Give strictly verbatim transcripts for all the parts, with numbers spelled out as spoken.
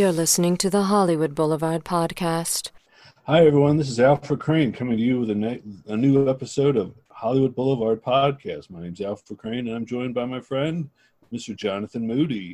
You're listening to the Hollywood Boulevard podcast. Hi, everyone. This is Alfred Crane coming to you with a, ne- a new episode of Hollywood Boulevard podcast. My name's Alfred Crane, and I'm joined by my friend, Mister Jonathan Moody.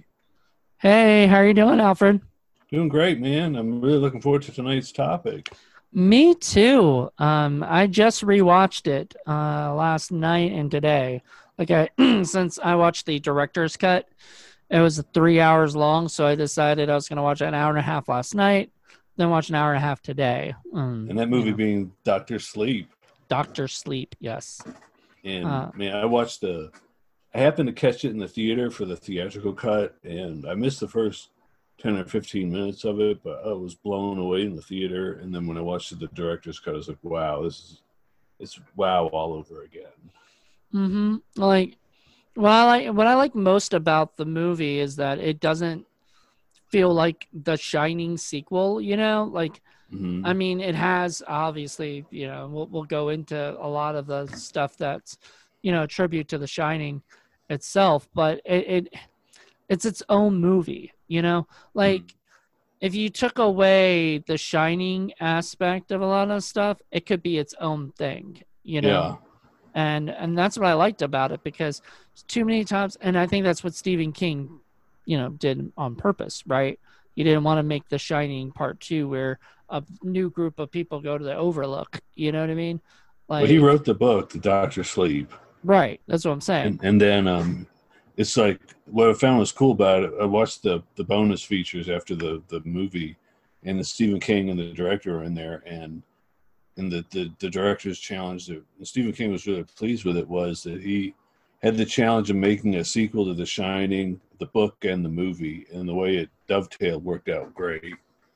Hey, how are you doing, Alfred? Doing great, man. I'm really looking forward to tonight's topic. Me too. Um, I just rewatched it uh, last night and today. Like I, since I watched the director's cut, it was three hours long, so I decided I was going to watch an hour and a half last night, then watch an hour and a half today. Um, And that movie you know. being Doctor Sleep. Doctor Sleep, yes. And, Uh, man, I watched the... I happened to catch it in the theater for the theatrical cut, and I missed the first ten or fifteen minutes of it, but I was blown away in the theater. And then when I watched the director's cut, I was like, wow, this is... It's wow all over again. Mm-hmm. Like, what I like, what I like most about the movie is that it doesn't feel like the Shining sequel. You know, like, Mm-hmm. I mean, it has obviously. You know, we'll we'll go into a lot of the stuff that's, you know, a tribute to The Shining itself, but it, it it's its own movie. You know, like. Mm-hmm. If you took away the Shining aspect of a lot of stuff, it could be its own thing. You know. Yeah. And and that's what I liked about it, because too many times, and I think that's what Stephen King, you know, did on purpose, right? You didn't want to make The Shining Part Two where a new group of people go to the Overlook. You know what I mean? Like, But he wrote the book, The Doctor Sleep. right. That's what I'm saying. And, and then um, it's like, what I found was cool about it, I watched the, the bonus features after the, the movie, and the Stephen King and the director are in there, and and the, the, the director's challenge that Stephen King was really pleased with it was that he had the challenge of making a sequel to The Shining, the book, and the movie, and the way it dovetailed worked out great.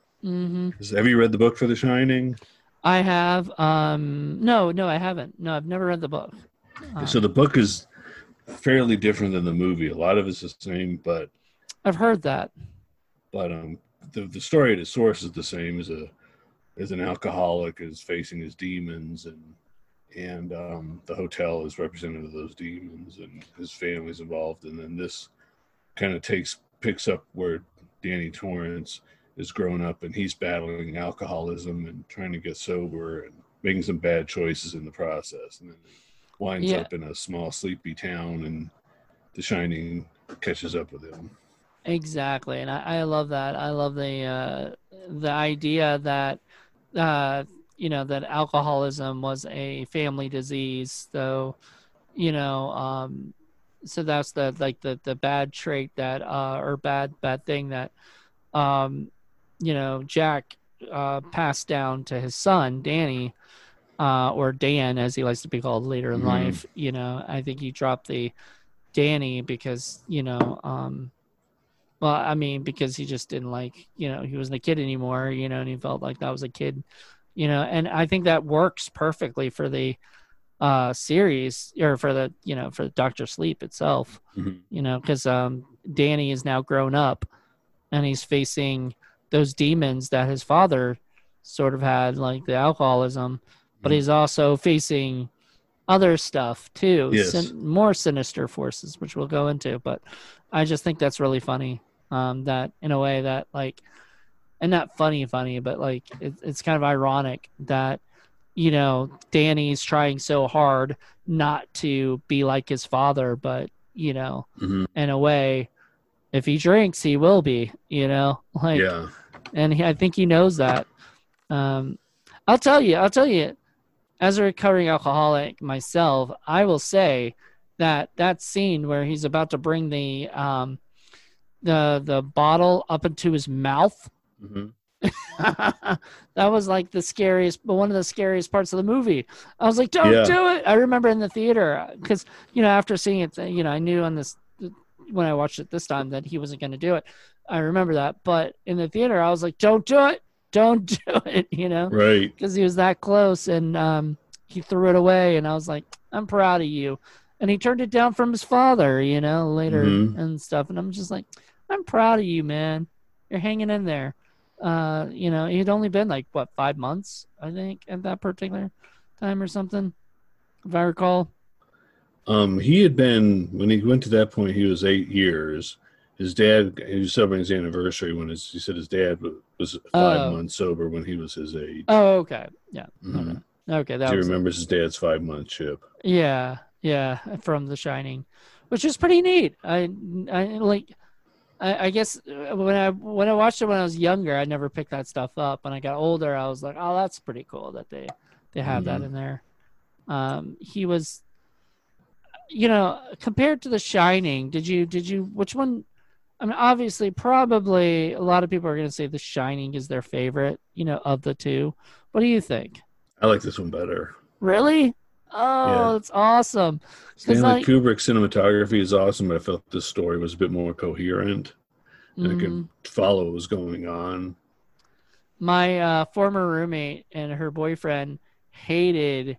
hmm Have you read the book for The Shining? I have. Um, no, no, I haven't. No, I've never read the book. Um, So the book is fairly different than the movie. A lot of it's the same, but I've heard that. but um, the the story at its source is the same. As a as an alcoholic is facing his demons, and and um, the hotel is representative of those demons, and his family's involved. And then this kind of takes picks up where Danny Torrance is growing up, and he's battling alcoholism and trying to get sober and making some bad choices in the process, and then he winds Yeah. up in a small sleepy town, and The Shining catches up with him. Exactly, and I, I love that. I love the uh, the idea that uh, you know that alcoholism was a family disease. So, you know, um, so that's the like the the bad trait that uh, or bad bad thing that um, you know Jack uh, passed down to his son Danny, uh, or Dan as he likes to be called later in Mhm. life. You know, I think he dropped the Danny because you know. Um, Well, I mean, because he just didn't like, you know, he wasn't a kid anymore, you know, and he felt like that was a kid, you know, and I think that works perfectly for the uh, series or for the, you know, for Doctor Sleep itself, Mhm. you know, because um, Danny is now grown up and he's facing those demons that his father sort of had, like the alcoholism, but Mhm. he's also facing other stuff too, Yes. sin- more sinister forces, which we'll go into, but I just think that's really funny. Um, that in a way that like, and not funny, funny, but like it, it's kind of ironic that you know Danny's trying so hard not to be like his father, but you know, Mhm. in a way, if he drinks, he will be. You know, like, Yeah. and he, I think he knows that. Um, I'll tell you, I'll tell you, as a recovering alcoholic myself, I will say that that scene where he's about to bring the um, the the bottle up into his mouth. Mhm. That was like the scariest, but one of the scariest parts of the movie. I was like, "Don't Yeah. do it!" I remember in the theater because you know after seeing it, you know I knew on this when I watched it this time that he wasn't going to do it. I remember that, but in the theater, I was like, "Don't do it! Don't do it!" You know, Right. because he was that close, and um, he threw it away, and I was like, "I'm proud of you." And he turned it down from his father, you know, later Mhm. and stuff, and I'm just like, "I'm proud of you, man. You're hanging in there." Uh, you know, he'd only been like what five months, I think, at that particular time or something, if I recall. Um, he had been, when he went to that point, he was eight years, his dad, he was celebrating his anniversary when his, he said his dad was, was five Oh. months sober when he was his age. Oh, okay. Yeah. Mhm. Okay. Okay. That He was it. remembers his dad's five month chip. Yeah. Yeah. From The Shining, which is pretty neat. I, I like, I, I guess when I, when I watched it when I was younger, I never picked that stuff up. When I got older, I was like, oh, that's pretty cool that they, they have that Mhm. in there. Um, he was, you know, compared to The Shining, did you, did you, which one? I mean, obviously, probably a lot of people are going to say The Shining is their favorite, you know, of the two. What do you think? I like this one better. Really? Oh, Yeah. that's awesome. 'Cause, Stanley like, Kubrick's cinematography is awesome, but I felt this story was a bit more coherent. And I mm, could follow what was going on. my uh, former roommate and her boyfriend hated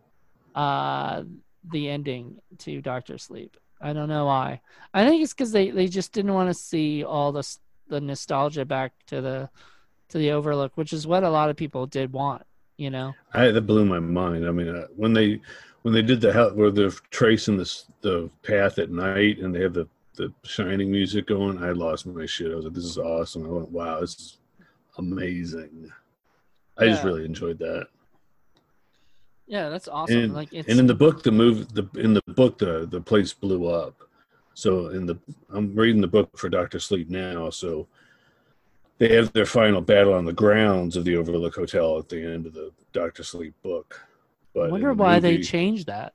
uh, the ending to Doctor Sleep. I don't know why. I think it's because they, they just didn't want to see all the s- the nostalgia back to the to the Overlook, which is what a lot of people did want. You know. I that blew my mind. I mean, uh, when they when they did the hell where they're tracing this the path at night and they have the the Shining music going, I lost my shit. I was like, this is awesome. I went, wow, this is amazing. I just Yeah. really enjoyed that. Yeah, that's awesome. And like it's and in the book, the move the in the book the the place blew up. So in the I'm reading the book for Doctor Sleep now. So they have their final battle on the grounds of the Overlook Hotel at the end of the Doctor Sleep book. I But wonder in the why they movie- changed that.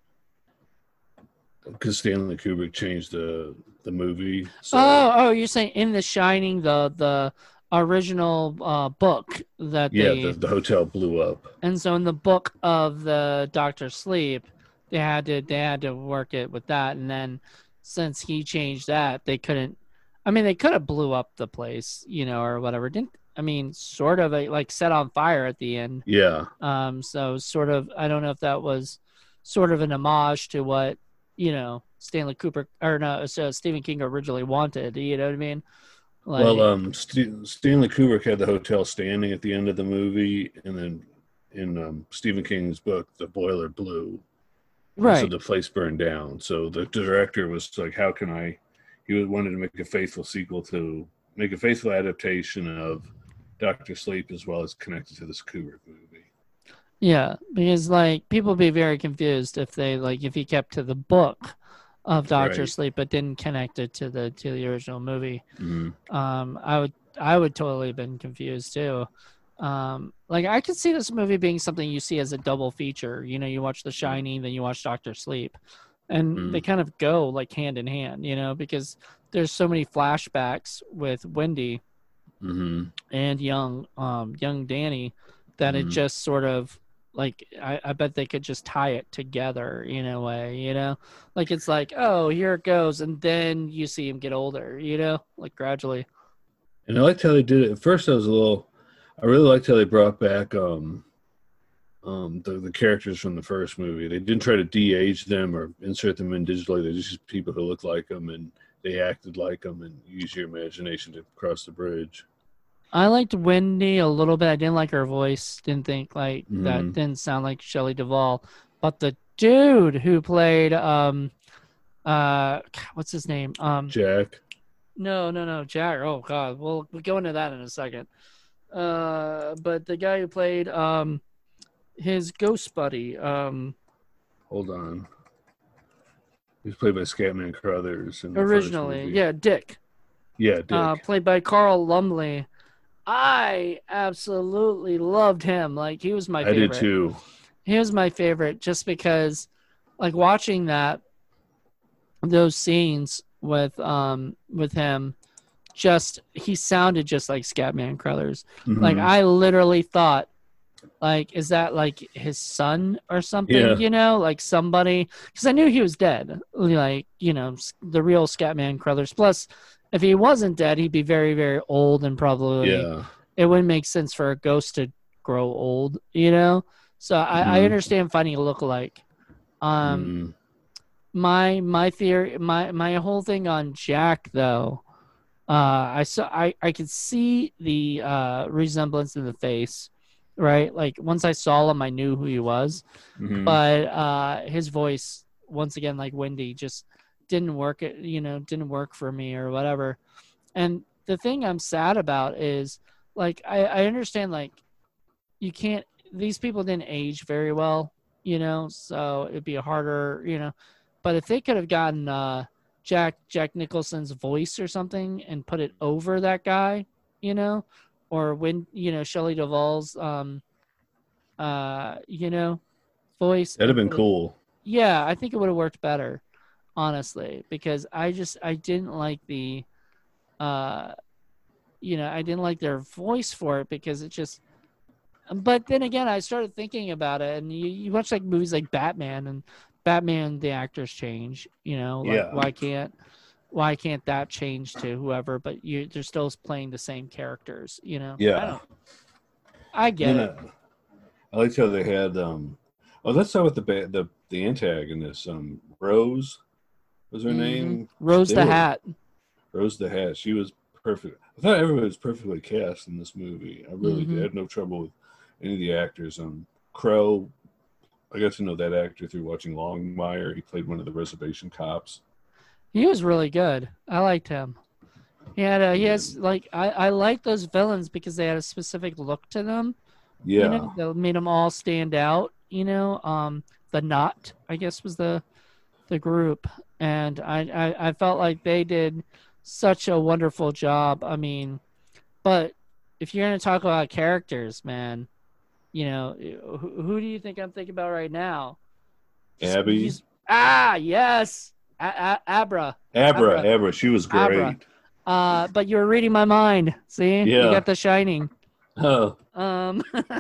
because Stanley Kubrick changed the the movie. So, Oh, oh, you're saying in The Shining, the the original uh, book that yeah, they, the, the hotel blew up. and so in the book of the Doctor Sleep, they had to they had to work it with that, and then since he changed that, they couldn't. I mean, they could have blew up the place, you know, or whatever. Didn't I mean, sort of a, like set on fire at the end. Yeah, Um, so sort of, I don't know if that was sort of an homage to what, you know, Stanley Kubrick or no, so Stephen King originally wanted. You know what I mean? Like, well, um, St- Stanley Kubrick had the hotel standing at the end of the movie, and then in um, Stephen King's book, the boiler blew, and right. so the place burned down. So the director was like, "How can I?" He wanted to make a faithful sequel to make a faithful adaptation of Doctor Sleep as well as connected to this Kubrick movie. Yeah, because like people would be very confused if they like if he kept to the book of Doctor Right. Sleep but didn't connect it to the to the original movie. Mhm. Um, I would I would totally have been confused too. Um, like I could see this movie being something you see as a double feature. You know, you watch The Shining, then you watch Doctor Sleep, and Mm. they kind of go like hand in hand. You know, because there's so many flashbacks with Wendy Mhm. and young um young Danny that it Mhm. just sort of like I, I bet they could just tie it together in a way, you know? Like it's like, oh, here it goes, and then you see him get older, you know, like gradually. And I liked how they did it. At first, I was a little. I really liked how they brought back um, um, the the characters from the first movie. They didn't try to de-age them or insert them in digitally. They're just people who look like them and they acted like them. And use your imagination to cross the bridge. I liked Wendy a little bit. I didn't like her voice. Didn't think like that Mhm. didn't sound like Shelley Duvall. But the dude who played um uh what's his name? Um Jack. No, no, no, Jack. Oh God, we'll we'll go into that in a second. Uh, but the guy who played um his ghost buddy, um, Hold on. He was played by Scatman Crothers in the originally, first movie. yeah, Dick, Yeah, Dick. uh, played by Carl Lumley. I absolutely loved him. Like he was my I favorite. did too. He was my favorite just because, like, watching that, those scenes with um with him. Just he sounded just like Scatman Crothers. Like Mhm. I literally thought, like, is that like his son or something? Yeah. You know, like somebody, because I knew he was dead. Like, you know, s- the real Scatman Crothers. Plus, if he wasn't dead, he'd be very, very old and probably Yeah. it wouldn't make sense for a ghost to grow old. You know, so I, I Mhm. understand finding a lookalike. Um, Mhm. my my theory, my my whole thing on Jack though. Uh, I saw I, I could see the uh, resemblance in the face, right? Like once I saw him, I knew who he was. Mhm. But uh, his voice, once again, like Wendy, just didn't work. It you know didn't work for me or whatever. And the thing I'm sad about is like I, I understand like you can't. These people didn't age very well, you know, so it'd be harder, you know. But if they could have gotten uh, Jack Jack Nicholson's voice or something and put it over that guy, you know, or when you know Shelley Duvall's, um, uh, you know, voice. That'd have been put it- cool. yeah, I think it would have worked better, honestly, because I just I didn't like the, uh, you know, I didn't like their voice for it because it just. But then again, I started thinking about it, and you, you watch like movies like Batman, and Batman the actors change. You know, like Yeah. why can't why can't that change to whoever? But you they're still playing the same characters. You know. Yeah. I, don't, I get And, it. uh, I liked how they had. Um, oh, let's start with the ba- the the antagonist. Um, Rose was her Mhm. name. Rose They the were- Hat. Rose the Hat. She was perfect. I thought everybody was perfectly cast in this movie. I really Mhm. did. I had no trouble with any of the actors. Um, Crow. I got to know that actor through watching Longmire. He played one of the reservation cops. He was really good. I liked him. He had a, he has like I I like those villains because they had a specific look to them. Yeah. You know, that made them all stand out. You know, um, the Knot, I guess, was the the group, and I, I I felt like they did such a wonderful job. I mean, but if you're gonna talk about characters, man, you know, who, who do you think I'm thinking about right now? He's- Abby. he's- ah, yes, a- a- Abra. Abra. Abra. Abra. She was great. Abra. Uh, but you were reading my mind. See, you Yeah. got The Shining. Oh, Um,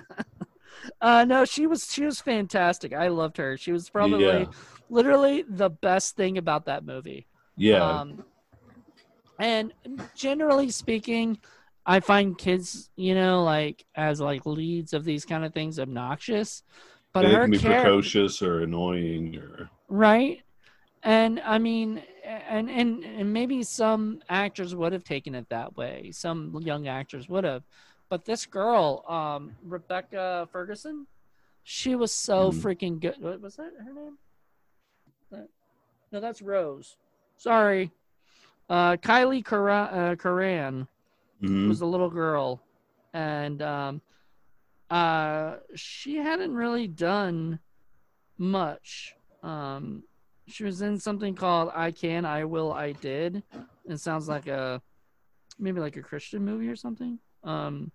uh, no, she was she was fantastic. I loved her. She was probably Yeah. literally the best thing about that movie. yeah. Um, and generally speaking, I find kids, you know, like as like leads of these kind of things obnoxious. But they her can be character, precocious or annoying or right? And I mean, and, and and maybe some actors would have taken it that way. Some young actors would have, but this girl, um, Rebecca Ferguson, she was so Mhm. freaking good. What was that her name? That, no, that's Rose. Sorry, uh, Kylie Karan, uh, Karan Mhm. was the little girl, and um, uh, she hadn't really done much. Um, she was in something called "I Can, I Will, I Did." It sounds like a maybe like a Christian movie or something. Um,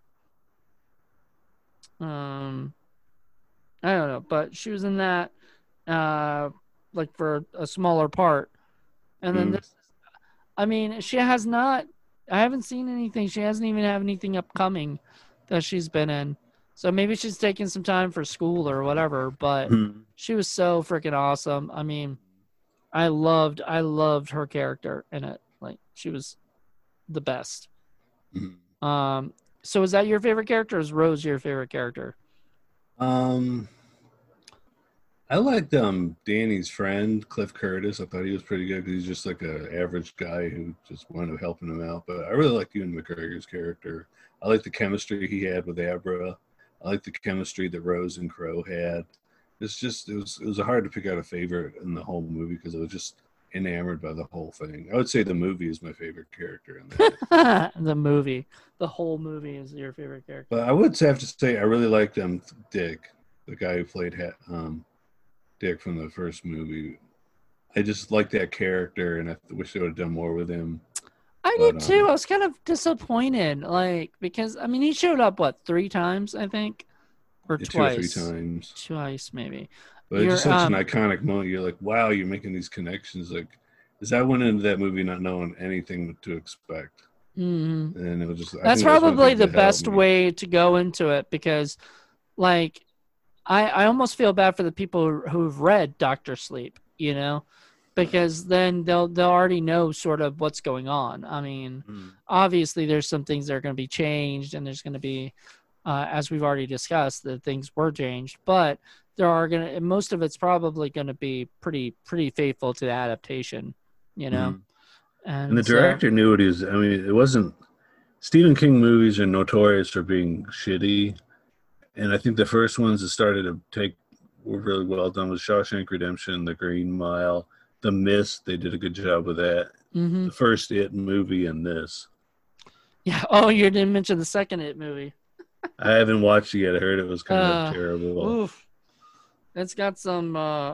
um, I don't know, but she was in that, uh, like for a smaller part, and then Mm. this. I mean, she has not. I haven't seen anything. She hasn't even have anything upcoming that she's been in. So maybe she's taking some time for school or whatever. But Mhm. she was so freaking awesome. I mean, I loved, I loved her character in it. Like she was the best. Mhm. Um. So is that your favorite character? Or is Rose your favorite character? Um, I liked um Danny's friend Cliff Curtis. I thought he was pretty good because he's just like a average guy who just wound up helping him out. But I really liked Ewan McGregor's character. I liked the chemistry he had with Abra. I liked the chemistry that Rose and Crow had. It's just it was it was hard to pick out a favorite in the whole movie because I was just enamored by the whole thing. I would say the movie is my favorite character in that. The movie, the whole movie is your favorite character. But I would have to say I really liked um Dick, the guy who played Ha- um Dick from the first movie. I just liked that character, and I wish they would have done more with him. I But, did too. um, I was kind of disappointed, like because I mean he showed up what three times I think, or Two or twice, three times. twice maybe. But it's just You're, such um, an iconic moment. You're like, wow, you're making these connections. Like, because I went into that movie not knowing anything to expect, hmm and it was just. I That's think one of probably things the that helped best me. way to go into it because, like, I I almost feel bad for the people who've read Doctor Sleep, you know, because then they'll they'll already know sort of what's going on. I mean, Mm. obviously there's some things that are going to be changed, and there's going to be, uh, as we've already discussed, that things were changed, but there are going to most of it's probably going to be pretty pretty faithful to the adaptation, you know. Mhm. And, And the so- director knew what he was. I mean, it wasn't. Stephen King movies are notorious for being shitty, and I think the first ones that started to take were really well done was Shawshank Redemption, The Green Mile, The Mist, they did a good job with that. Mm-hmm. The first It movie and this. Yeah. Oh, you didn't mention the second It movie. I haven't watched it yet. I heard it was kind Uh, of terrible. Oof. It's got some. Uh,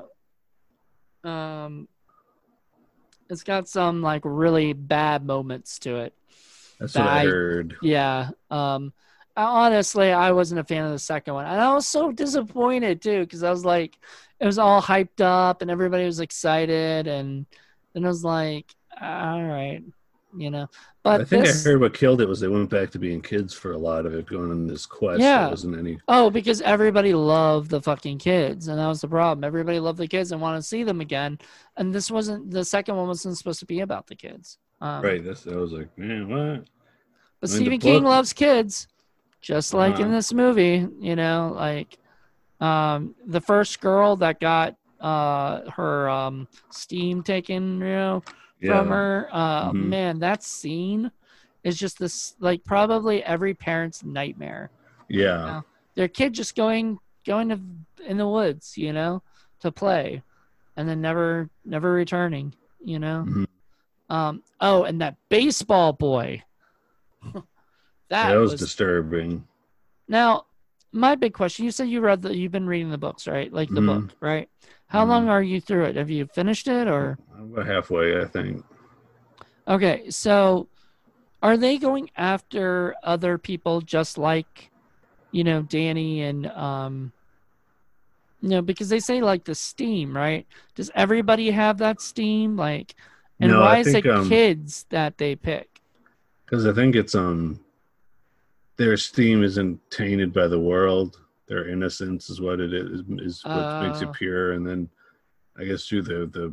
um. It's got some like really bad moments to it. That's what I, I heard. Yeah. Um. I, honestly, I wasn't a fan of the second one, and I was so disappointed too because I was like, it was all hyped up and everybody was excited, and then I was like, all right, you know. But I think this, I heard what killed it was they went back to being kids for a lot of it, going on this quest. Yeah. There wasn't any. Oh, because everybody loved the fucking kids, and that was the problem. Everybody loved the kids and wanted to see them again, and this wasn't the second one wasn't supposed to be about the kids. Um, right. That's I was like, man, what? But I mean, Stephen book, King loves kids, just like uh-huh. in this movie. You know, like um, the first girl that got uh, her um, steam taken, you know, yeah. from her. Uh, mm-hmm. Man, that scene is just this, like probably every parent's nightmare. Yeah. You know? Their kid just going going to in the woods, you know, to play, and then never never returning, you know. Mm-hmm. Um. Oh, and that baseball boy. that, yeah, that was, was disturbing. Now, my big question: you said you read the, you've been reading the books, right? Like the mm-hmm. book, right? How mm-hmm. long are you through it? Have you finished it, or about halfway? I think. Okay, so are they going after other people just like, you know, Danny and um, you know, because they say like the steam, right? Does everybody have that steam? Like, and no, why I is think, it um, kids that they pick? Because I think it's um, their steam isn't tainted by the world. Their innocence is what it is, is what uh, makes it pure. And then, I guess through the the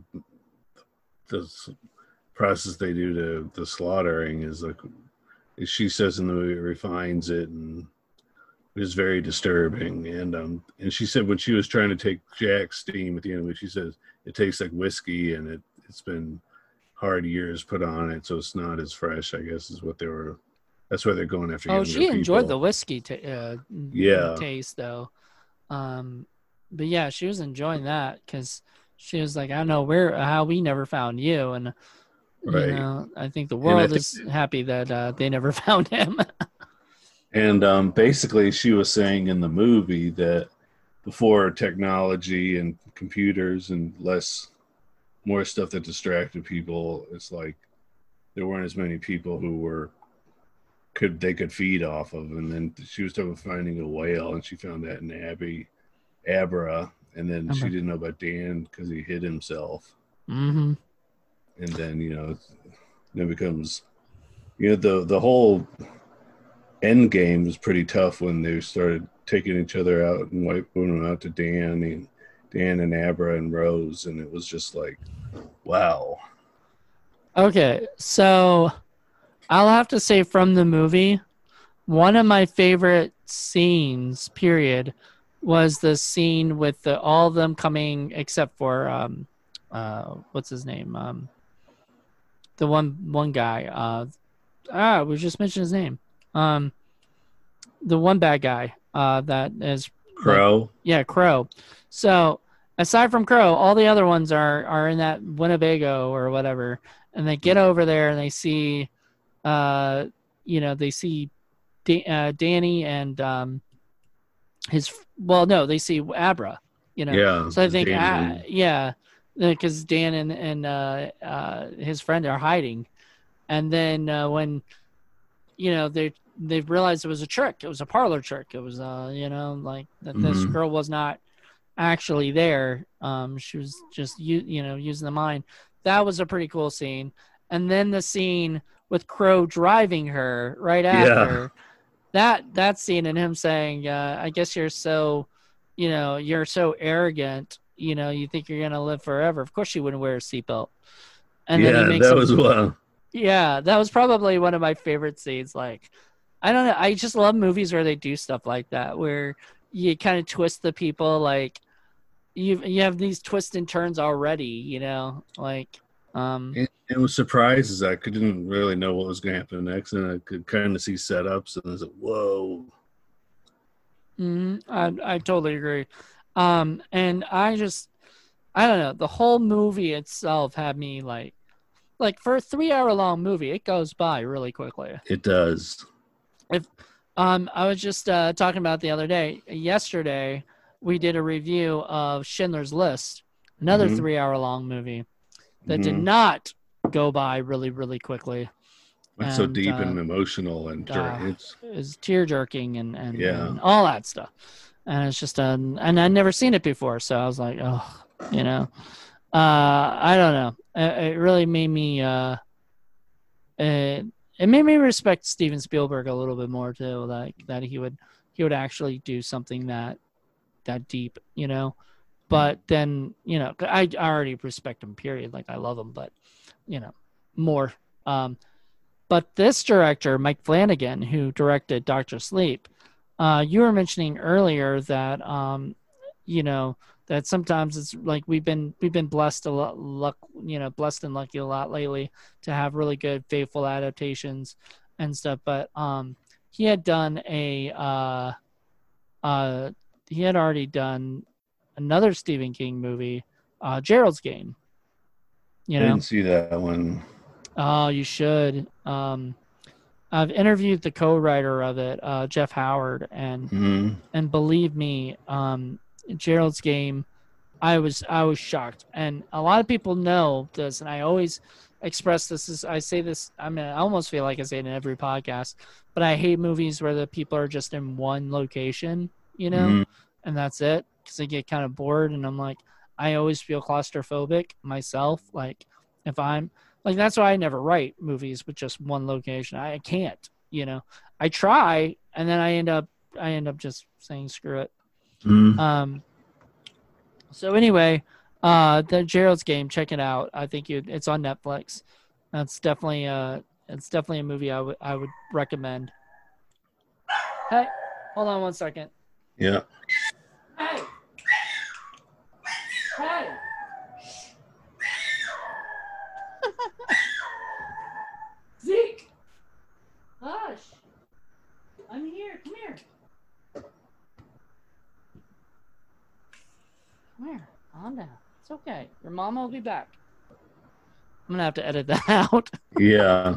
the process they do to the slaughtering is like, as she says in the movie, it refines it, and it is very disturbing. And um, and she said when she was trying to take Jack's steam at the end of it, she says it tastes like whiskey, and it it's been hard years put on it, so it's not as fresh, I guess, is what they were. That's why they're going after. Oh, she enjoyed people. the whiskey t- uh, yeah. taste, though. Um, but yeah, she was enjoying that because she was like, I don't know where, how we never found you. And, right. you know, I think the world think, is happy that uh, they never found him. And um, basically, she was saying in the movie that before technology and computers and less, more stuff that distracted people, it's like there weren't as many people who were could they could feed off of. And then she was talking about finding a whale, and she found that in Abby Abra, and then okay. she didn't know about Dan because he hid himself. Mm-hmm. And then you know, it becomes you know the the whole end game was pretty tough when they started taking each other out and wiping them out to Dan and Dan and Abra and Rose, and it was just like, wow. Okay, so I'll have to say from the movie, one of my favorite scenes, period, was the scene with the, all of them coming except for um, uh, what's his name, um, the one one guy. Uh, ah, we just mentioned his name. Um, the one bad guy uh, that is Crow. Like, yeah, Crow. So aside from Crow, all the other ones are are in that Winnebago or whatever, and they get over there and they see, uh, you know, they see da- uh, Danny and um, his. Well, no, they see Abra. You know, yeah. So I think, uh, yeah, because Dan and and uh, uh, his friend are hiding, and then uh, when, you know, they they realized it was a trick. It was a parlor trick. It was, uh, you know, like that this mm-hmm. girl was not actually there. Um, she was just you you know using the mind. That was a pretty cool scene. And then the scene with Crow driving her right after yeah. that that scene and him saying, uh, "I guess you're so, you know, you're so arrogant. You know, you think you're gonna live forever. Of course, she wouldn't wear a seatbelt." And yeah, then he makes that a, was well. Yeah, that was probably one of my favorite scenes. Like, I don't know. I just love movies where they do stuff like that, where you kind of twist the people. Like, you you have these twists and turns already, you know, like. Um, it, it was surprises. I didn't really know what was going to happen next, and I could kind of see setups, and I was like, "Whoa!" mm-hmm, I I totally agree. Um, and I just I don't know. The whole movie itself had me like, like for a three-hour-long movie, it goes by really quickly. It does. If um, I was just uh, talking about the other day, yesterday, we did a review of Schindler's List, another Mhm. three-hour-long movie that did Mhm. not go by really, really quickly. It's so And, deep uh, and emotional, and uh, it's It's tear-jerking and, and, Yeah. and all that stuff. And it's just, um, and I'd never seen it before, so I was like, oh, you know. Uh, I don't know. It, it really made me, uh, it, it made me respect Steven Spielberg a little bit more too. Like that he would, he would actually do something that, that deep, you know. But then, you know, I already respect him. Period. Like I love him, but you know, more. Um, but this director, Mike Flanagan, who directed Doctor Sleep, uh, you were mentioning earlier that, um, you know, that sometimes it's like we've been we've been blessed a lot, luck, you know, blessed and lucky a lot lately to have really good, faithful adaptations and stuff. But um, he had done a uh, uh, he had already done another Stephen King movie, uh, Gerald's Game. You I know, didn't see that one. oh, you should. Um, I've interviewed the co-writer of it, uh, Jeff Howard, and Mhm. and believe me, um, Gerald's Game, I was I was shocked, and a lot of people know this, and I always express this as I say this. I mean, I almost feel like I say it in every podcast, but I hate movies where the people are just in one location, you know, Mhm. and that's it, because I get kind of bored, and I'm like, I always feel claustrophobic myself. Like if I'm like, that's why I never write movies with just one location. I can't, you know. I try, and then I end up I end up just saying screw it. Mhm. Um. So anyway, uh, the Gerald's Game, check it out. I think you it's on Netflix. That's definitely uh it's definitely a movie I would I would recommend. Hey, hold on one second. Yeah. Hey. Hey. Zeke. Hush. I'm here. Come here. Come here. Calm down. It's okay. Your mama will be back. I'm gonna have to edit that out. Yeah.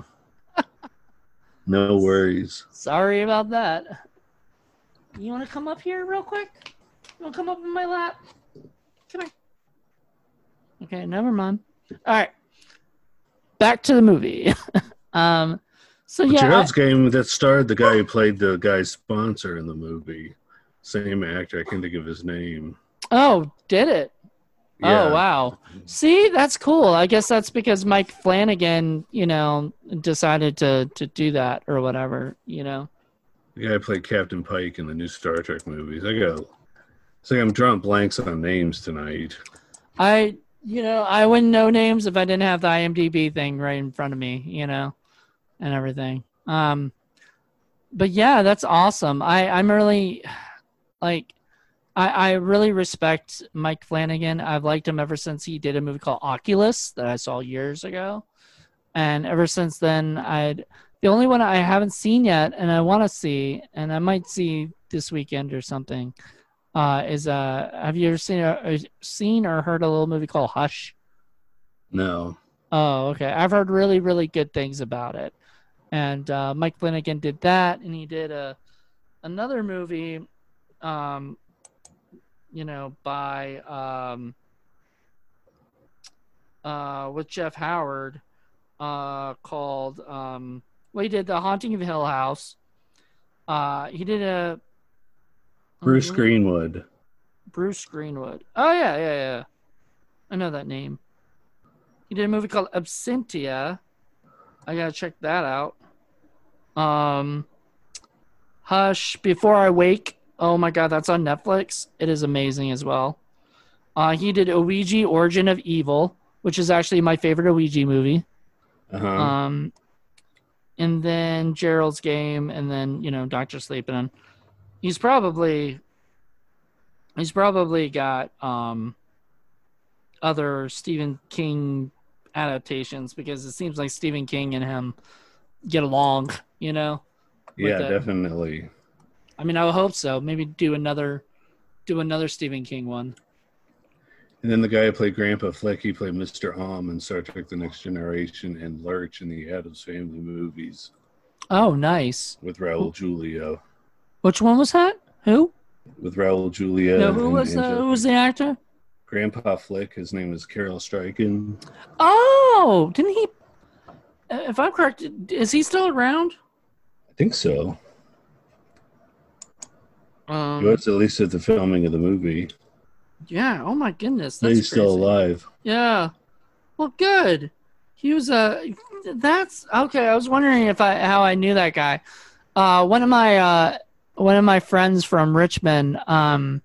No worries. Sorry about that. You want to come up here real quick? You want to come up in my lap? Come here. Okay, never mind. All right. Back to the movie. um, so yeah, Gerald's I- Game, that starred the guy who played the guy's sponsor in the movie. Same actor. I can't think of his name. oh, did it? Yeah. Oh, wow. See, that's cool. I guess that's because Mike Flanagan, you know, decided to to do that or whatever, you know. The guy who played Captain Pike in the new Star Trek movies. I go. It's like I'm drawing blanks on names tonight. I, you know, I wouldn't know names if I didn't have the IMDb thing right in front of me, you know, and everything. Um, but yeah, that's awesome. I, I'm really, like, I, I really respect Mike Flanagan. I've liked him ever since he did a movie called Oculus that I saw years ago. And ever since then, I'd, the only one I haven't seen yet, and I want to see, and I might see this weekend or something, uh, is uh, have you ever seen a, seen or heard a little movie called Hush? No. Oh, okay. I've heard really, really good things about it. And uh, Mike Flanagan did that, and he did a another movie, um, you know, by um, uh, with Jeff Howard, uh, called um, well, he did The Haunting of Hill House. Uh, he did a Bruce oh, Greenwood. Bruce Greenwood. Oh yeah, yeah, yeah. I know that name. He did a movie called Absentia. I gotta check that out. Um, Hush, Before I Wake. Oh my god, that's on Netflix. It is amazing as well. Uh, he did Ouija, Origin of Evil, which is actually my favorite Ouija movie. Uh-huh. Um, and then Gerald's Game, and then, you know, Doctor Sleep. And he's probably he's probably got um other Stephen King adaptations, because it seems like Stephen King and him get along, you know. Yeah, the- definitely. I mean, I would hope so. Maybe do another do another Stephen King one. And then the guy who played Grandpa Flick, he played Mister Om in Star Trek The Next Generation and Lurch in the Addams Family movies. Oh, nice. With Raul Julia. Which one was that? Who? With Raul Julia. No, who was uh, who was the actor? Grandpa Flick. His name is Carol Stryken. Oh, didn't he? If I'm correct, is he still around? I think so. Um, he was at least at the filming of the movie. Yeah. Oh my goodness. That's He's still crazy. alive. Yeah. Well, good. He was a. Uh, that's okay. I was wondering if I how I knew that guy. Uh, one of my uh, one of my friends from Richmond. Um,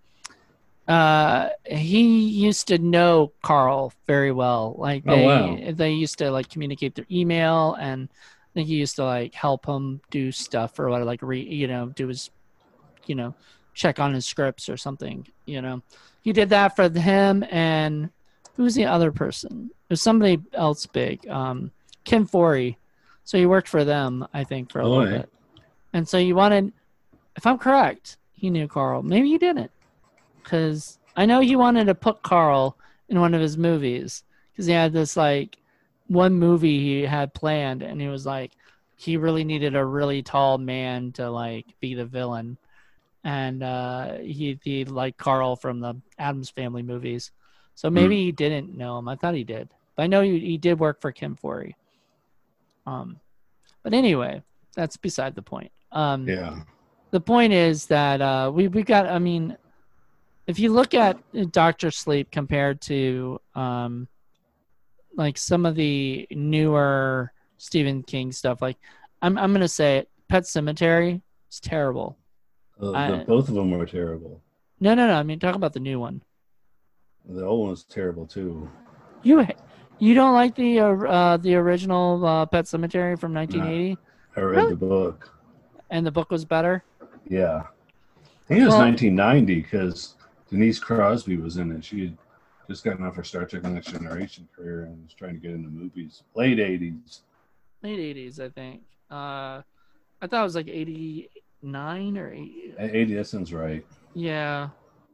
uh, he used to know Carl very well. Like they, oh, wow. they used to like communicate through email, and I think he used to like help him do stuff or what, like re, you know, do his, you know, check on his scripts or something. You know, he did that for him. And who was the other person? It was somebody else big. Um, Kim Forey. So he worked for them, I think, for a oh, little right. bit. And so you wanted, if I'm correct, he knew Carl. Maybe he didn't. Because I know he wanted to put Carl in one of his movies. Because he had this, like, one movie he had planned. And he was like, he really needed a really tall man to, like, be the villain. And uh, he, he liked Carl from the Addams Family movies. So maybe mm. he didn't know him. I thought he did. But I know he, he did work for Kim Forey. Um, But anyway, that's beside the point. Um, yeah. The point is that uh, we, we got, I mean, if you look at Doctor Sleep compared to um, like some of the newer Stephen King stuff, like I'm I'm gonna say it, Pet Sematary is terrible. Uh, I, the, both of them were terrible. No, no, no. I mean, talk about the new one. The old one was terrible too. You you don't like the uh, uh, the original uh, Pet Sematary from nineteen eighty? Nah, I read really? the book. And the book was better? Yeah. I think it was well, nineteen ninety because Denise Crosby was in it. She had just gotten off her Star Trek The Next Generation career and was trying to get into movies. Late eighties. Late eighties, I think. Uh, I thought it was like eighty-nine or eighty. eighty, that sounds right. Yeah.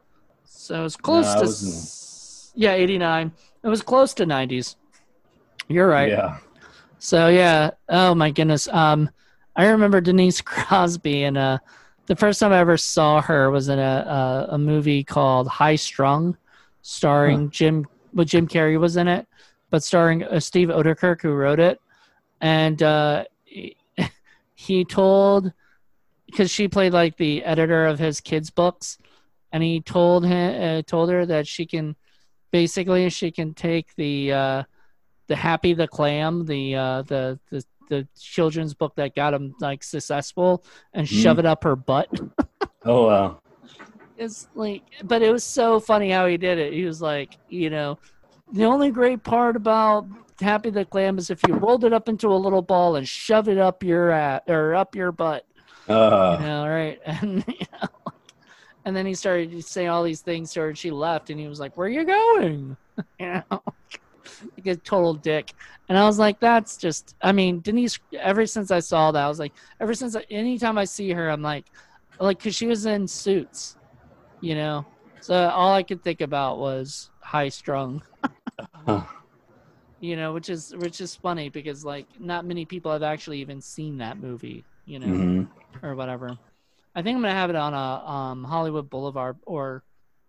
So it's close no, to... S- yeah, eighty-nine. It was close to nineties. You're right. Yeah. So, yeah. Oh, my goodness. Um, I remember Denise Crosby, and uh, the first time I ever saw her was in a a, a movie called High Strung, starring huh. Jim... Well, Jim Carrey was in it, but starring uh, Steve Oderkirk, who wrote it. And uh, he, he told... Because she played, like, the editor of his kids' books, and he told him, uh, told her that she can... Basically, she can take the... Uh, the Happy the Clam, the uh, the the the children's book that got him like successful, and mm. shove it up her butt. Oh wow! It's like, but it was so funny how he did it. He was like, you know, the only great part about Happy the Clam is if you rolled it up into a little ball and shoved it up your at or up your butt. Uh. You know, right? And you know, and then he started to say all these things to her, and she left, and he was like, "Where are you going?" You know. Like a total dick. And I was like, that's just, I mean, Denise, ever since I saw that, I was like, ever since, I, anytime I see her, I'm like, like, because she was in Suits, you know? So all I could think about was High Strung. Huh. You know, which is, which is funny because, like, not many people have actually even seen that movie, you know, mm-hmm. or whatever. I think I'm going to have it on a um, Hollywood Boulevard or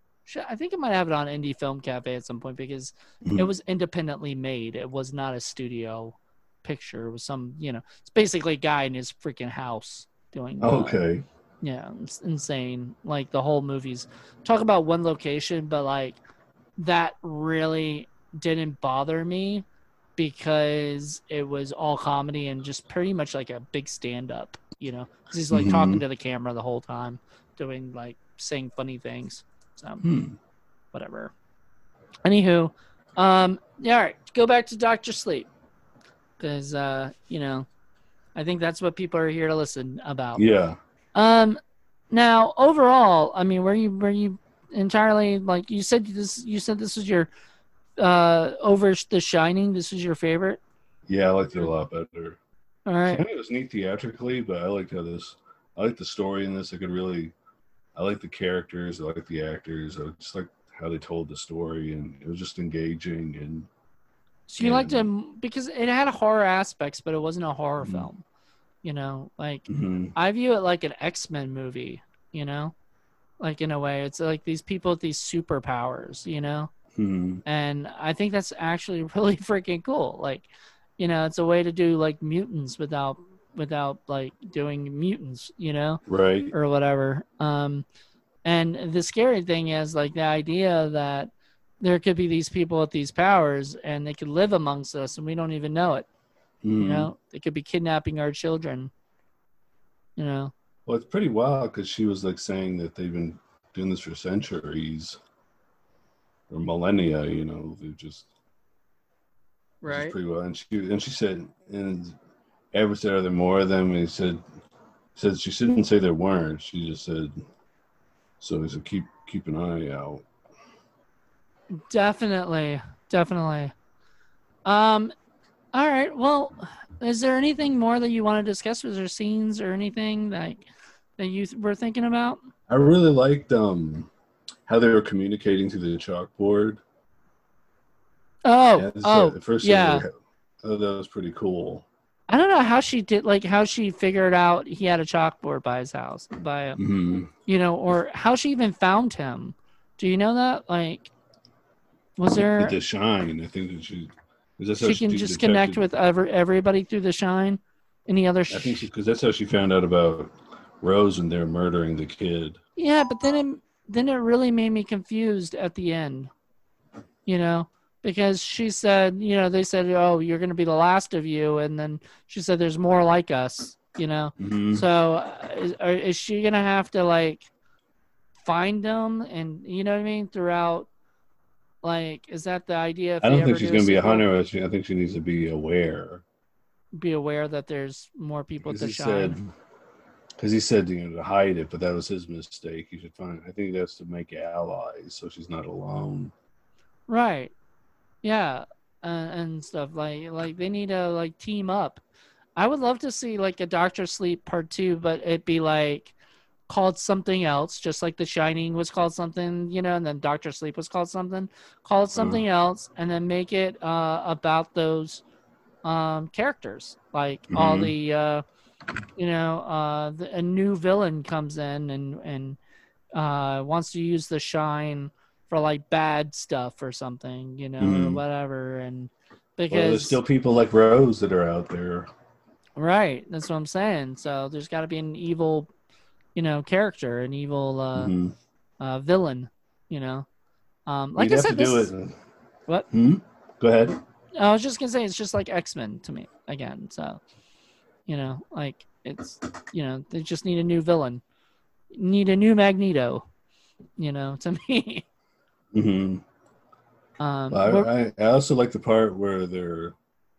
I think I might have it on Indie Film Cafe at some point because mm-hmm. it was independently made. It was not a studio picture. It was some, you know, it's basically a guy in his freaking house doing that. Okay. Yeah, it's insane. Like the whole movie's talk about one location, but like that really didn't bother me because it was all comedy and just pretty much like a big stand-up, you know, because he's like mm-hmm. talking to the camera the whole time, doing like saying funny things. So, hmm. whatever. Anywho, um, yeah, all right, go back to Doctor Sleep because uh, you know, I think that's what people are here to listen about. Yeah. Um, now overall, I mean, were you were you entirely like you said this? You said this was your uh over The Shining. This was your favorite. Yeah, I liked it a lot better. All right. Shining was neat theatrically, but I liked how this. I liked the story in this. I could really. I like the characters. I like the actors. I just like how they told the story, and it was just engaging. And So you liked it and, because it had horror aspects, but it wasn't a horror Mhm. film. You know, like mhm, I view it like an X-Men movie, you know? Like in a way, it's like these people with these superpowers, you know? mhm, And I think that's actually really freaking cool. Like, you know, it's a way to do like mutants without without like doing mutants, you know, right. or whatever. Um and the scary thing is like the idea that there could be these people with these powers and they could live amongst us and we don't even know it. You Mhm. know, they could be kidnapping our children. You know, Well, it's pretty wild because she was like saying that they've been doing this for centuries or millennia. You know, they just which is right? pretty well. And she and she said, and Everett said, "Are there more of them?" And he said, said she shouldn't say there weren't. She just said, so he said, keep keep an eye out. Definitely, definitely. Um, all right. Well, is there anything more that you want to discuss? Was there scenes or anything like that you th- were thinking about? I really liked um how they were communicating through the chalkboard. Oh, Yeah, this, uh, oh, at first they yeah. were, I thought that was pretty cool. I don't know how she did, like how she figured out he had a chalkboard by his house, by him, Mm-hmm. you know, or how she even found him. Do you know that? Like, was there? The shine, I think that she, is that how She can she just detected, connect with every, everybody through the shine. Any other? Sh- I think because that's how she found out about Rose and they're murdering the kid. yeah, but then it then it really made me confused at the end. You know, because she said, you know, they said, "Oh, you're going to be the last of you," and then she said, "There's more like us." You know, Mm-hmm. so uh, is, are, is she going to have to like find them, and you know what I mean, throughout? Like, is that the idea? If I they don't ever think she's do a going to be a sequel, hunter. I think she needs to be aware. be aware that there's more people Because to he shine. said, because he said, you know, to hide it, but that was his mistake. You should find. I think that's to make allies, so she's not alone. Right. Yeah. Uh, and stuff like like they need to like team up. I would love to see like a Doctor Sleep part two, but it be like called something else, just like The Shining was called something, you know, and then Doctor Sleep was called something. Call it something Uh, else, and then make it uh, about those um, characters. Like all mm-hmm. the, uh, you know, uh, the, a new villain comes in and and uh, wants to use the shine for like bad stuff or something, you know, Mm-hmm. or whatever, and Well, because there's still people like Rose that are out there. right, that's what I'm saying. So there's got to be an evil, you know, character, an evil uh, Mm-hmm. uh, villain, you know. Um, like You'd I have said, to this do is it. what Hmm? Go ahead. I was just gonna say. It's just like X-Men to me again. So you know, like it's you know they just need a new villain, need a new Magneto, you know, to me. Mm-hmm. um, I, but, I I also like the part where they're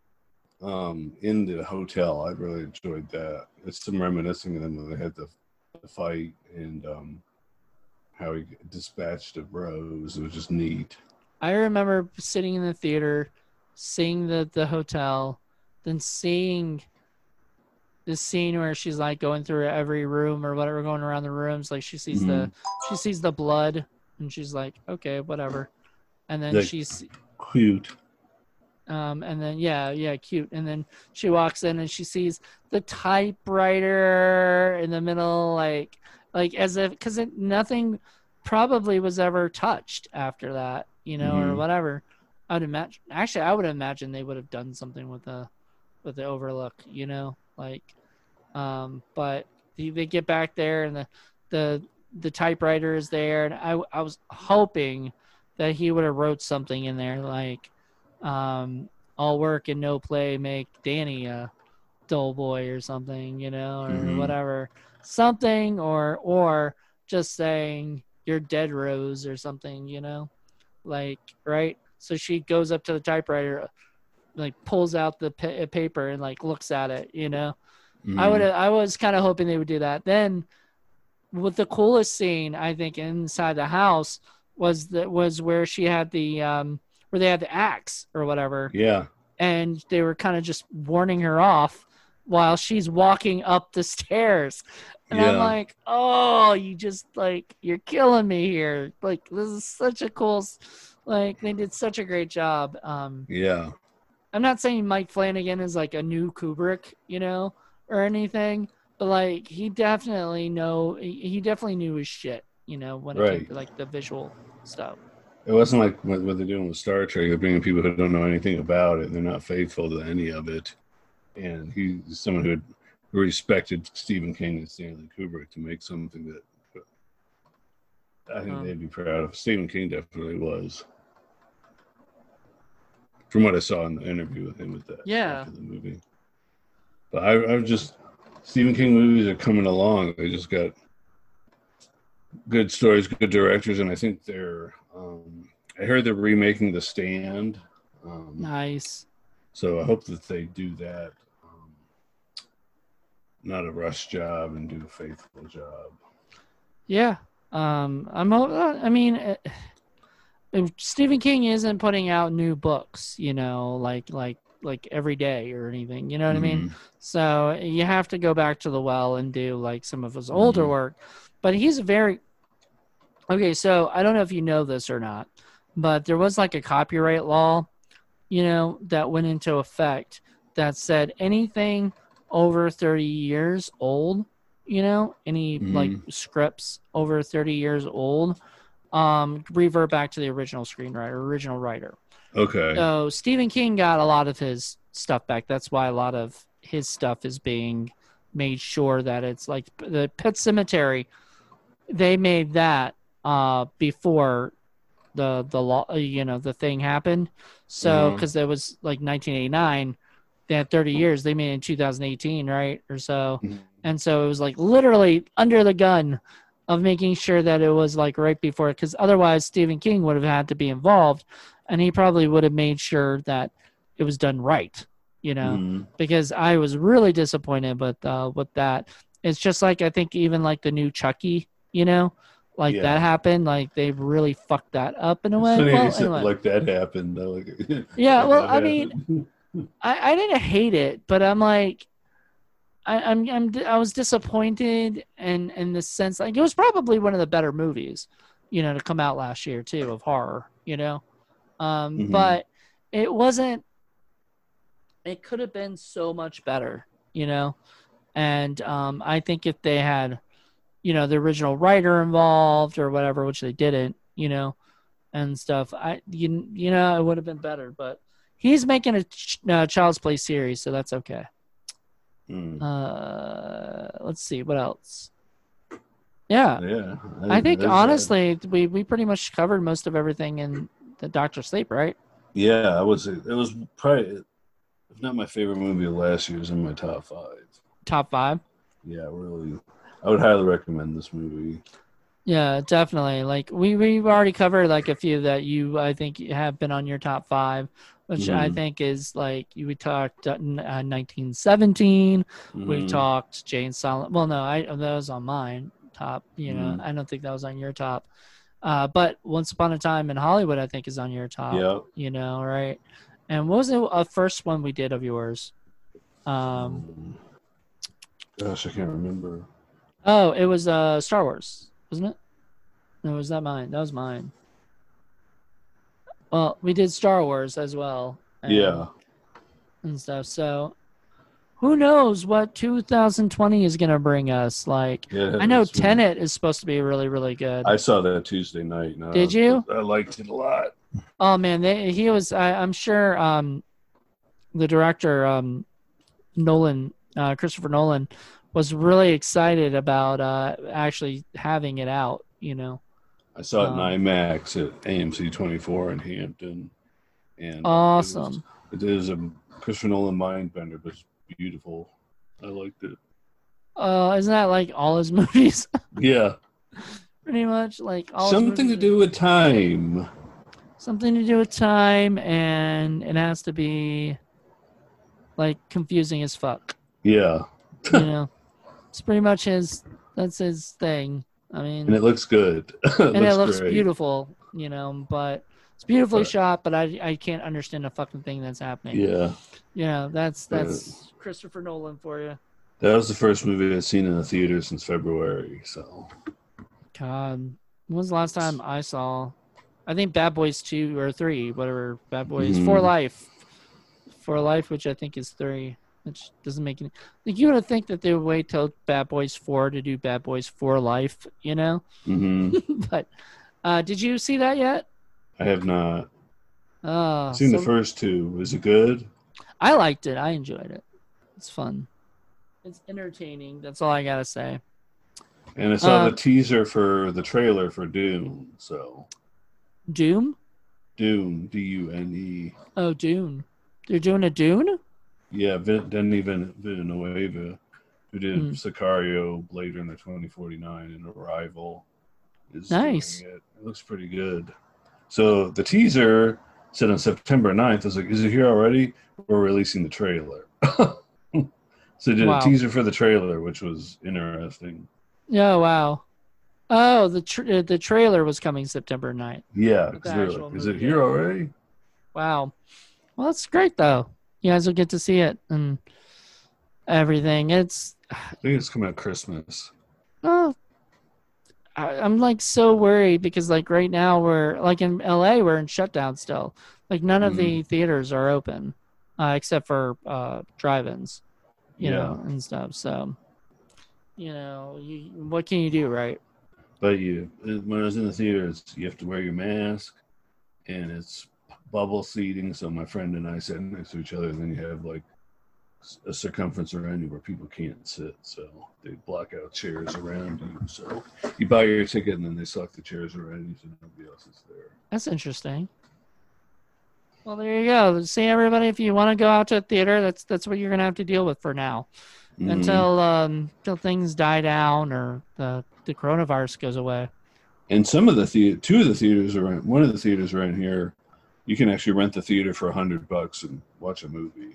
um in the hotel. I really enjoyed that. It's some reminiscing of them when they had the, the fight and um how he dispatched of Rose. It was just neat. I remember sitting in the theater, seeing the the hotel, then seeing this scene where she's like going through every room or whatever, going around the rooms. Like she sees Mm-hmm. the she sees the blood, and she's like, okay, whatever. And then Like, she's cute. um, and then yeah, yeah, cute. And then she walks in and she sees the typewriter in the middle, like like as if because nothing probably was ever touched after that, you know, or Mm-hmm. whatever. I would imagine. Actually, I would imagine they would have done something with the with the Overlook, you know, like. Um, but they, they get back there and the the the typewriter is there, and I I was hoping that he would have wrote something in there like, um, all work and no play make Danny a dull boy or something, you know, or Mm-hmm. whatever, something, or or just saying you're dead, Rose, or something, you know, like right. So she goes up to the typewriter, like pulls out the pa- paper and like looks at it, you know. Mm-hmm. I would I was kind of hoping they would do that. Then, with the coolest scene I think inside the house was that was where she had the um where they had the axe or whatever, Yeah. and they were kind of just warning her off while she's walking up the stairs. And Yeah. I'm like, oh, you just like, you're killing me here. Like, this is such a cool, like, they did such a great job. Um, Yeah. I'm not saying Mike Flanagan is like a new Kubrick, you know, or anything, but like, he definitely know, he definitely knew his shit, you know, when it came Right. to like the visual stuff. It wasn't like what, what they're doing with Star Trek. They're bringing people who don't know anything about it. And they're not faithful to any of it. And he's someone who had respected Stephen King and Stanley Kubrick to make something that I think Um, they'd be proud of. Stephen King definitely was. From what I saw in the interview with him with that Yeah. after the movie. But I, I've just Stephen King movies are coming along. They just got good stories, good directors, and I think they're. Um, I heard they're remaking The Stand. Um, Nice. So I hope that they do that. Um, not a rush job and do a faithful job. Yeah. Um, I'm. ho- uh, I mean, uh, if Stephen King isn't putting out new books, you know, like like like every day or anything. You know what I mean? Mhm. So you have to go back to the well and do like some of his older Mhm. work. But he's very okay. So I don't know if you know this or not, but there was like a copyright law, you know, that went into effect that said anything over thirty years old, you know, any like Mhm. scripts over thirty years old, um, revert back to the original screenwriter, original writer. Okay. So Stephen King got a lot of his stuff back. That's why a lot of his stuff is being made sure that it's like the Pet Cemetery. They made that uh, before the the law, you know, the thing happened. So Uh-huh. because it was like nineteen eighty-nine, they had thirty years. They made it in two thousand eighteen, right, or so. Mhm. And so it was like literally under the gun of making sure that it was like right before, because otherwise Stephen King would have had to be involved, and he probably would have made sure that it was done right, you know. Mhm. Because I was really disappointed with uh, with that. It's just like I think even like the new Chucky, you know, like Yeah. that happened. Like they really fucked that up in a It's way. funny you Well, said anyway. like that happened. Though. Like, Yeah, like well, that I mean, happened. I, I didn't hate it, but I'm like, I, I'm I'm I was disappointed, and in the sense like it was probably one of the better movies, you know, to come out last year too of horror, you know, um, Mhm. but it wasn't. It could have been so much better, you know, and um, I think if they had, you know, the original writer involved or whatever, which they didn't, you know, and stuff, I you you know it would have been better, but he's making a ch- uh, Child's Play series, so that's okay. Mm. Uh, let's see what else. Yeah, Yeah. I think there's that. honestly we we pretty much covered most of everything in the Doctor Sleep, right? Yeah, I was. It was probably, if not my favorite movie of last year, it was in my top five. Top five. Yeah, really. I would highly recommend this movie. Yeah, definitely. Like we we've already covered like a few that you I think have been on your top five, which I Mhm. think is like you we talked uh, n- uh, nineteen seventeen. We've Mhm. talked Jane Silent. Well, no, I that was on mine top. You know, Mhm. I don't think that was on your top. Uh, but Once Upon a Time in Hollywood, I think, is on your top. Yeah. You know, right? And what was the uh, first one we did of yours? Um, Um, gosh, I can't remember. oh, it was uh Star Wars, wasn't it? No, was that mine? That was mine. Well, we did Star Wars as well. And, Yeah. And stuff. So who knows what two thousand twenty is going to bring us? Like, Yeah. I know it's been- Tenet is supposed to be really, really good. I saw that Tuesday night. And I Did was- you? I liked it a lot. Oh man, they, he was. I, I'm sure um, the director um, Nolan, uh, Christopher Nolan, was really excited about uh, actually having it out. You know, I saw it Um, in IMAX at A M C twenty-four in Hampton. And uh, awesome. It, was, it is a Christopher Nolan mind bender, but it's beautiful. I liked it. Uh, isn't that like all his movies? Yeah. Pretty much like all his Something to movies- do with time. something to do with time, and it has to be like confusing as fuck. Yeah. You know, it's pretty much his. That's his thing. I mean, And it looks good. it and it looks great. beautiful. You know, but It's beautifully But- shot, but I I can't understand a fucking thing that's happening. Yeah, Yeah, that's that's Uh, Christopher Nolan for you. that was the first movie I've seen in the theater since February. So God, when was the last time I saw? I think Bad Boys two or three, whatever. Bad Boys Mhm. for Life, for Life, which I think is three, which doesn't make any. Like you would think that they would wait till Bad Boys four to do Bad Boys for Life, you know? hmm But uh, did you see that yet? I have not Uh, seen the so first two. Is it good? I liked it. I enjoyed it. It's fun. It's entertaining. That's all I gotta say. And I saw Um, the teaser for the trailer for Dune. So Doom? Dune, D U N E. Oh, Dune. They're doing a Dune? Yeah, Vin, Denis Vin- Villeneuve, who did Hmm. Sicario, Blade Runner twenty forty-nine, and Arrival, is Nice. doing it. It looks pretty good. So the teaser said on September ninth. I was like, is it here already? We're releasing the trailer. So they did Wow. a teaser for the trailer, which was interesting. Oh, wow. Oh, the tra- uh, the trailer was coming September ninth. Yeah, But the because they're actual like, is it movie, here yeah. already? Wow. Well, that's great, though. You guys will get to see it and everything. It's, I think it's coming out Christmas. oh, I, I'm like so worried because, like, right now we're, like, in L A, we're in shutdown still. Like, none of the theaters are open uh, except for uh, drive ins, you Yeah. know, and stuff. So, you know, you, what can you do, right? But you, when I was in the theaters, you have to wear your mask, and it's bubble seating. So my friend and I sat next to each other, and then you have like a circumference around you where people can't sit. So they block out chairs around you. So you buy your ticket, and then they select the chairs around you, so nobody else is there. That's interesting. Well, there you go. See, everybody, if you want to go out to a theater, that's that's what you're gonna have to deal with for now, Mhm. until um, until things die down or the the coronavirus goes away. And some of the theater, two of the theaters around, one of the theaters around here, you can actually rent the theater for a hundred bucks and watch a movie.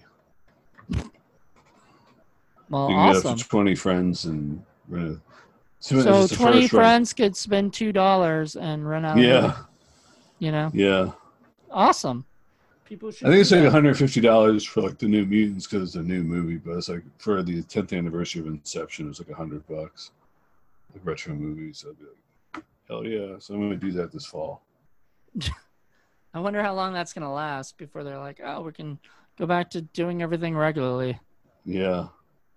Well, You can get awesome. up to twenty friends and rent. So it's the twenty first run. friends could spend two dollars and rent out. a movie, Yeah, you know, yeah. awesome. People should. I think it's do like that. one hundred fifty dollars for like the New Mutants because it's a new movie, but it's like for the tenth anniversary of Inception, it's like a hundred bucks. Like retro movies, I'd be like, hell yeah! So I'm gonna do that this fall. I wonder how long that's gonna last before they're like, oh, we can go back to doing everything regularly. Yeah,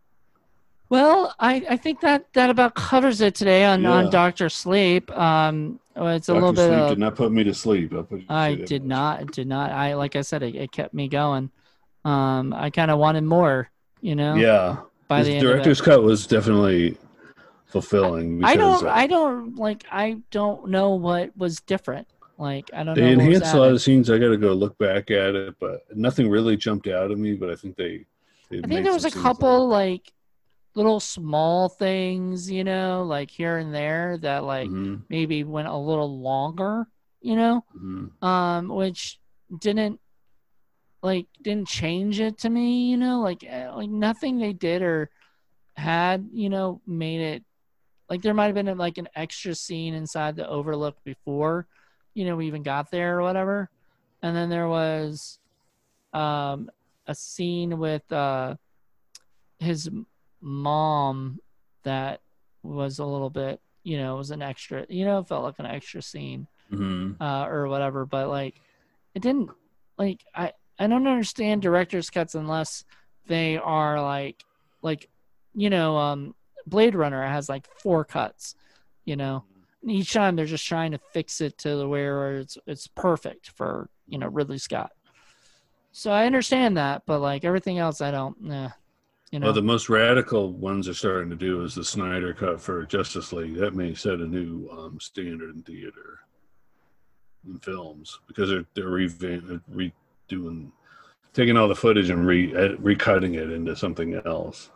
Well, I, I think that, that about covers it today on, Yeah. on Doctor Sleep. Um, it's a Doctor little bit Sleep of, did not put me to sleep. I'll put you to I sleep. did not, it did not. I like I said, it, it kept me going. Um, I kind of wanted more, you know. Yeah, By the the end of director's it. cut was definitely fulfilling. I Because, don't, uh, I don't like, I don't know what was different. Like, I don't they know. What was enhanced a lot added. of scenes. I got to go look back at it, but nothing really jumped out at me. But I think they, they I made think there was some a scenes couple like little small things, you know, like here and there that like Mhm, maybe went a little longer, you know. mhm. um which didn't like didn't change it to me, you know, like eh, like nothing they did or had, you know, made it like there might have been like an extra scene inside the Overlook before, you know, we even got there or whatever. And then there was um a scene with uh his mom that was a little bit, you know, it was an extra, you know, it felt like an extra scene Mhm. uh, or whatever. But like, it didn't like I I don't understand director's cuts unless they are like like you know um Blade Runner has like four cuts, you know. And each time they're just trying to fix it to the where it's it's perfect for, you know, Ridley Scott. So I understand that, but like everything else, I don't. Nah, you know. Well, the most radical ones they're starting to do is the Snyder cut for Justice League. That may set a new um, standard in theater, in films, because they're they're revamp, redoing, taking all the footage and re ed- recutting it into something else.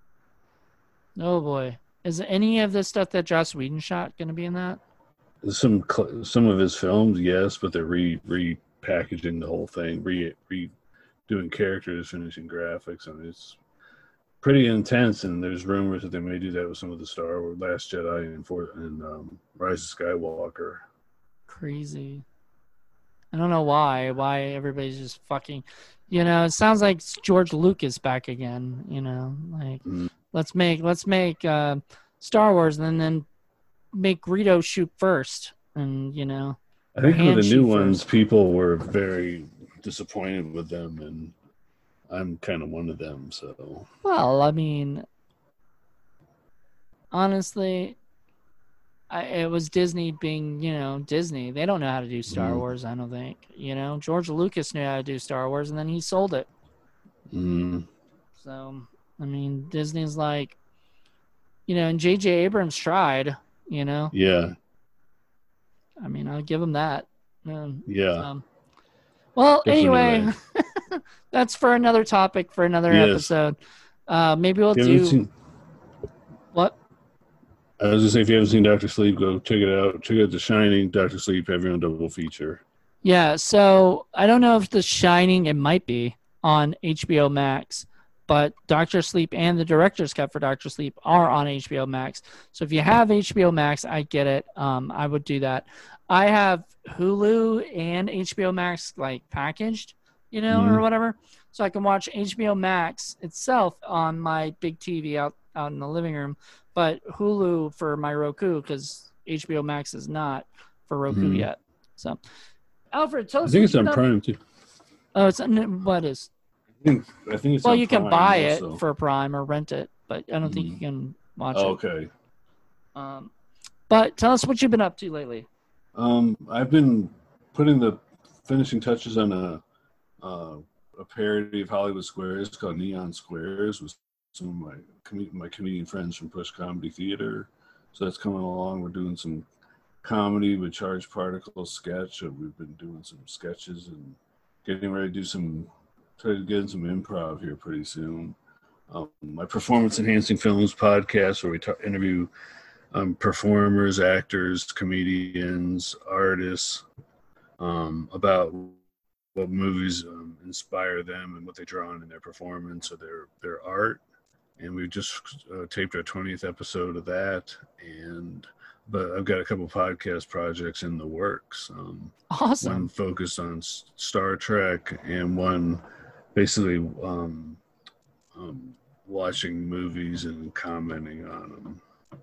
Oh boy, is any of the stuff that Joss Whedon shot going to be in that? Some cl- some of his films, yes, but they're re repackaging the whole thing, re redoing characters, finishing graphics, and it's pretty intense. And there's rumors that they may do that with some of the Star Wars, Last Jedi, and for and um, Rise of Skywalker. Crazy. I don't know why. Why everybody's just fucking, you know. It sounds like George Lucas back again. You know, like Mm. let's make let's make uh, Star Wars and then make Greedo shoot first, and you know, I or think with Han the new shoot ones, first. people were very disappointed with them, and I'm kind of one of them. So Well, I mean, honestly, I, it was Disney being, you know, Disney. They don't know how to do Star mm, Wars. I don't think. You know, George Lucas knew how to do Star Wars, and then he sold it. mm, So, I mean, Disney's like, you know, and J J Abrams tried. You know, yeah, I mean, I'll give him that. Um, yeah, so, well, anyway, definitely. that's for another topic for another Yes. episode. Uh, maybe we'll If you haven't do seen, what? I was gonna say, if you haven't seen Doctor Sleep, go check it out. Check out The Shining, Doctor Sleep, have your own double feature. Yeah, so I don't know if The Shining, it might be on H B O Max, but Doctor Sleep and the director's cut for Doctor Sleep are on H B O Max. So if you have H B O Max, I get it. Um, I would do that. I have Hulu and H B O Max like packaged, you know, or Mm, whatever. So I can watch H B O Max itself on my big T V out, out in the living room, but Hulu for my Roku because H B O Max is not for Roku mm. yet. So Alfred, tell I us think what it's you've been on up. Prime too. Oh, it's what is? I think, I think it's Well, on you can Prime buy it also. for Prime or rent it, but I don't think you Mm. can watch Oh, it. okay. Um, but tell us what you've been up to lately. Um, I've been putting the finishing touches on a uh, a parody of Hollywood Squares called Neon Squares with some of my com- my comedian friends from Push Comedy Theater. So that's coming along. We're doing some comedy with Charged Particles sketch. And we've been doing some sketches and getting ready to do some try to get in some improv here pretty soon. Um, my performance enhancing films podcast where we ta- interview um, performers, actors, comedians, artists um, about what movies um, inspire them and what they draw on in their performance or their their art. And we just uh, taped our twentieth episode of that. And but I've got a couple podcast projects in the works. Um, Awesome. One focused on S- Star Trek, and one basically um, um, watching movies and commenting on them.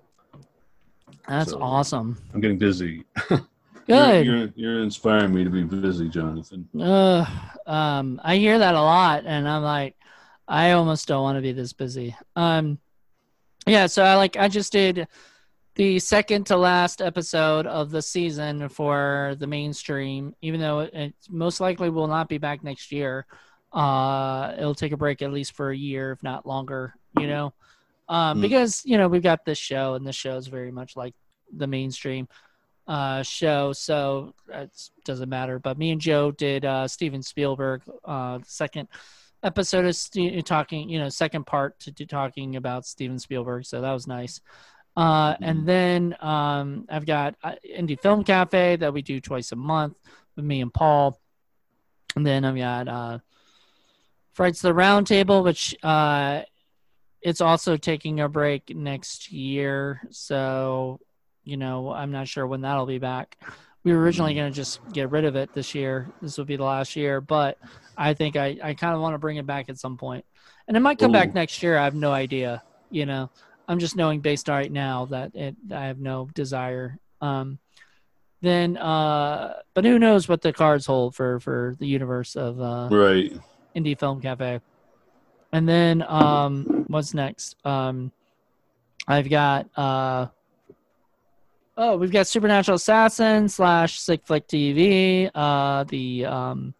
That's So, awesome. I'm getting busy. Good. You're, you're you're inspiring me to be busy, Jonathan. Uh, um, I hear that a lot, and I'm like, I almost don't want to be this busy. Um, yeah. So I like I just did the second to last episode of the season for the mainstream, even though it, it most likely will not be back next year. Uh, it'll take a break at least for a year, if not longer, you know, um, Mm. because, you know, we've got this show, and this show is very much like the mainstream uh, show. So it doesn't matter. But me and Joe did uh, Steven Spielberg, uh, second episode of St- talking, you know, second part to, to talking about Steven Spielberg. So that was nice. Uh, Mm-hmm. and then um, I've got uh, Indie Film Cafe that we do twice a month with me and Paul. And then I've got uh, Frights the Round Table, which uh, it's also taking a break next year. So, you know, I'm not sure when that'll be back. We were originally going to just get rid of it this year. This will be the last year, but I think I, I kind of want to bring it back at some point. And it might come Ooh. back next year. I have no idea, you know. I'm just knowing based right now that it, I have no desire. Um, then, uh, but who knows what the cards hold for, for the universe of uh, Right. Indie Film Cafe. And then um, what's next? Um, I've got uh, oh, we've got Supernatural Assassin slash Sick Flick T V. Uh, the um,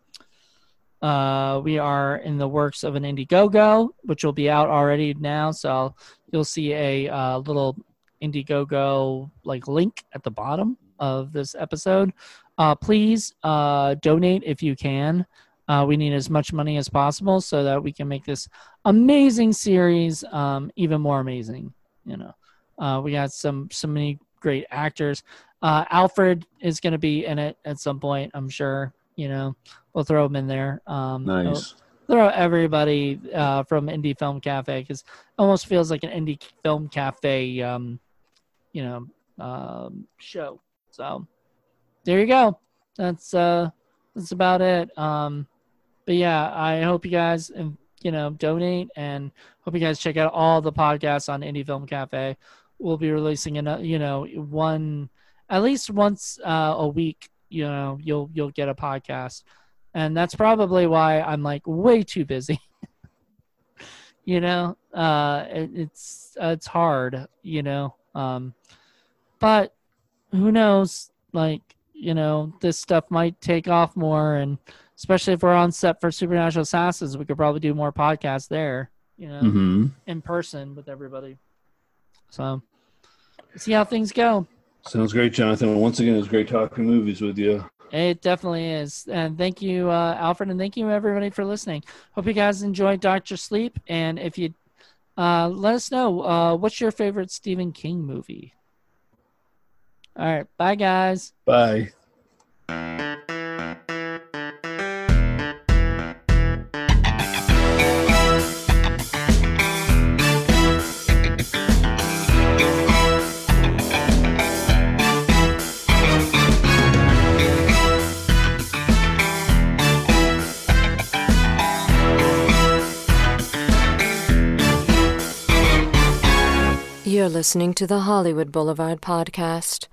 uh, we are in the works of an Indiegogo, which will be out already now. So you'll see a uh, little Indiegogo like link at the bottom of this episode. Uh, please uh, donate if you can. Uh, we need as much money as possible so that we can make this amazing series um, even more amazing. You know, uh, we got some so many great actors. Uh, Alfred is going to be in it at some point, I'm sure. You know, we'll throw him in there. Um, Nice. Throw everybody uh, from Indie Film Cafe because it almost feels like an Indie Film Cafe, um, you know, um, show. So there you go. That's uh, that's about it. Um, but yeah, I hope you guys, um, you know, donate, and hope you guys check out all the podcasts on Indie Film Cafe. We'll be releasing another, you know, one at least once uh, a week. You know, you'll you'll get a podcast, and that's probably why I'm like way too busy. you know, uh, it, it's it's hard, you know, um, but who knows? Like, you know, this stuff might take off more, and especially if we're on set for Supernatural Assassins, we could probably do more podcasts there, you know, Mm-hmm. in person with everybody. So, see how things go. Sounds great, Jonathan. Once again, it was great talking movies with you. It definitely is. And thank you, uh, Alfred, and thank you, everybody, for listening. Hope you guys enjoyed Doctor Sleep. And if you uh, let us know, uh, what's your favorite Stephen King movie? All right. Bye, guys. Bye. You're listening to the Hollywood Boulevard podcast.